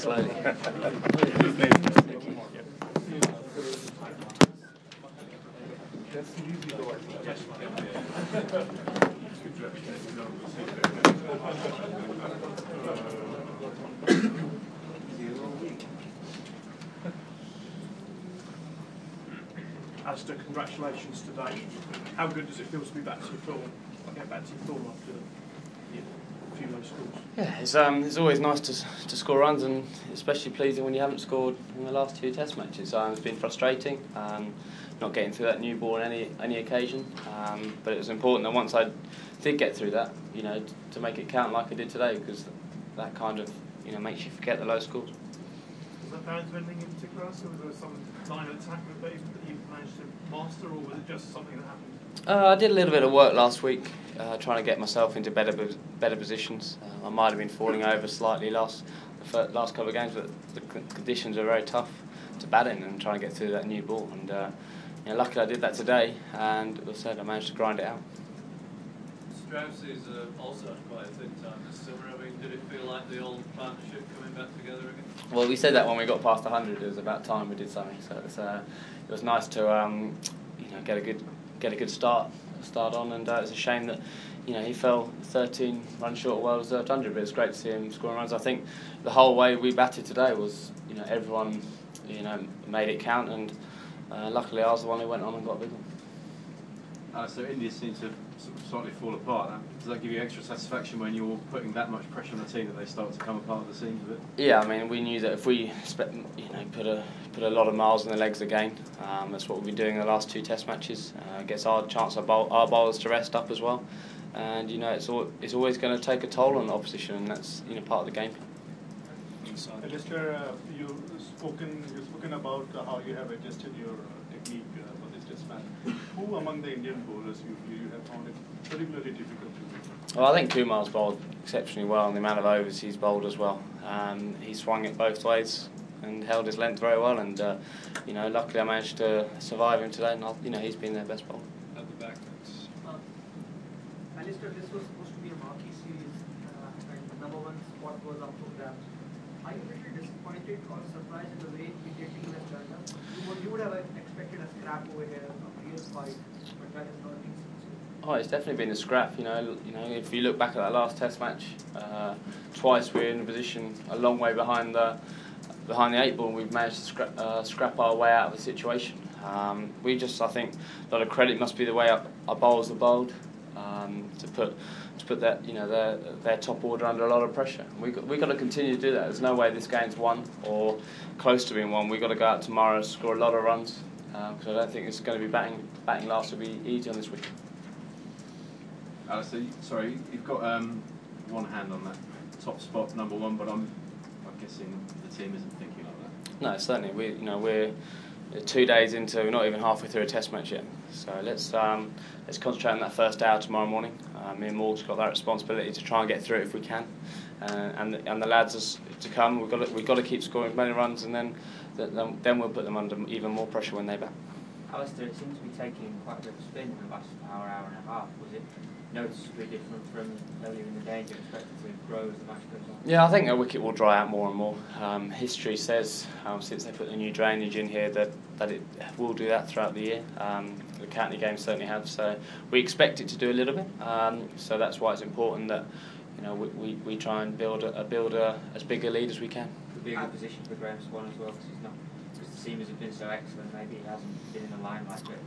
slowly. Alistair, congratulations today. How good does it feel to be back to your form? Get back to your form after a few low scores? Yeah, it's always nice to score runs, and especially pleasing when you haven't scored in the last 2 Test matches. It's been frustrating, not getting through that new ball on any occasion. But it was important that once I did get through that, to make it count like I did today, because that kind of makes you forget the low scores. Was that down to anything in particular? So was there some line of attack that you managed to master, or was it just something that happened? I did a little bit of work last week, trying to get myself into better positions. I might have been falling over slightly the last couple of games, but the conditions are very tough to bat in and try and get through that new ball. And luckily I did that today, and as I said, I managed to grind it out. Strauss is also had quite a thin time this summer. I mean, did it feel like the old partnership coming back together again? Well, we said that when we got past 100, it was about time we did something. So it was nice to get a good start on, and it's a shame that he fell 13 runs short of well-deserved 100. But it's great to see him scoring runs. I think the whole way we batted today was everyone made it count, and luckily I was the one who went on and got a big one. So India seems to sort of slightly fall apart. Does that give you extra satisfaction when you're putting that much pressure on the team that they start to come apart at the seams a bit? Yeah, I mean, we knew that if we put a lot of miles in the legs again, that's what we've been doing in the last 2 Test matches. It gets our chance our bowlers to rest up as well, and it's always going to take a toll on the opposition, and that's part of the game. Alistair, you've spoken about how you have adjusted your technique for this Test match. Who among the Indian bowlers you have found it particularly difficult to beat? Well, I think Kumar's bowled exceptionally well, and the amount of overs he's bowled as well. He swung it both ways and held his length very well, and luckily I managed to survive him today, and he's been their best bowler. At the back. Alistair, this was supposed to be a marquee series, and the #1 spot was up for grabs. Are you really disappointed or surprised in the way India team has turned up? You would have expected a scrap over here, a real fight, but that has not been so. Oh, it's definitely been a scrap. If you look back at that last Test match, twice we were in a position a long way behind the 8 ball, and we've managed to scrap our way out of the situation. I think a lot of credit must be the way our bowlers are bowled, to put that their top order under a lot of pressure. We've got to continue to do that. There's no way this game's won or close to being won. We've got to go out tomorrow and score a lot of runs, because I don't think it's going to be batting last will be easy on this weekend. Alistair, sorry, you've got one hand on that top spot, #1, but I'm guessing the team isn't thinking like that. No, certainly. We're 2 days into, we're not even halfway through a Test match yet. So let's concentrate on that first hour tomorrow morning. Me and Morg's got that responsibility to try and get through it if we can, and the lads to come. We've got to keep scoring many runs, and then we'll put them under even more pressure when they bat. Alistair, it seems to be taking quite a bit of spin in the last hour and a half. Was it noticeably different from earlier in the day? Do you expect it to grow as the match goes on? Yeah, I think the wicket will dry out more and more. History says, since they put the new drainage in here, that it will do that throughout the year. The county games certainly have, so we expect it to do a little bit. So that's why it's important that we try and build as big a lead as we can. Could be a good position for Graeme Swann as well, because the seamers have been so excellent. Maybe he hasn't been in the limelight, but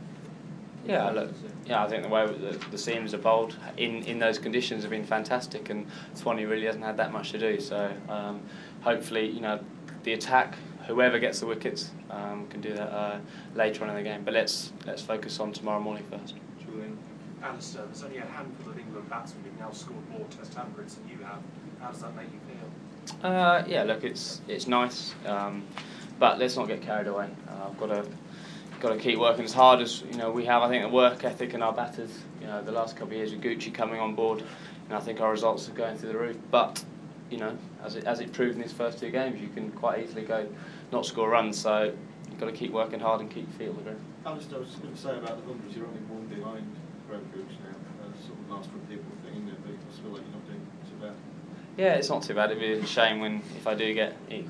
I think the way the seams are bowled in those conditions have been fantastic, and Swanee really hasn't had that much to do. So hopefully, the attack, whoever gets the wickets, can do that later on in the game. But let's focus on tomorrow morning first. Julian, Alistair, there's only a handful of England batsmen who've now scored more Test hundreds than you have. How does that make you feel? Yeah, look, it's nice, but let's not get carried away. I've got to keep working as hard as we have. I think the work ethic in our batters, the last couple of years with Gucci coming on board, and I think our results are going through the roof. But as it proved in his first 2 games, you can quite easily go not score runs. So you've got to keep working hard and keep your feet on the ground. Alistair, I was just going to say about the hundreds, you're only 1 behind Graham Gooch now. Sort of last from people thing, isn't it? But I feel like you're not doing too bad. Yeah, it's not too bad. It'd be a shame if I do get